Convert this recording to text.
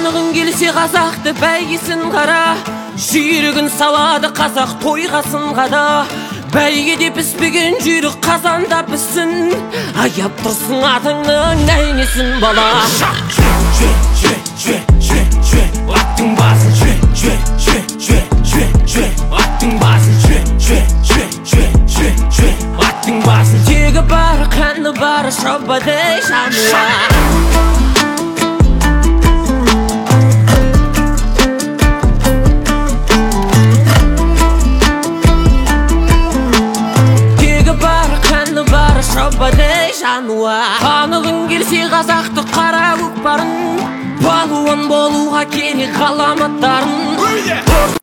Танығың келсе қазақты бәйгесін қара, жүйрігін салады қазақ тойғасын қада. Бәйгеде піспеген жүйрік қазанда піссін, аяп тұрсын атыңның нәйнесін бала. Аттың басын аттың басын аттың басын тегі бары қанды бары шабадай жануар. Шабадай жануар. Танығың келсе қазақты қара көкпарын, балуан болуға керек ғаламаттарын.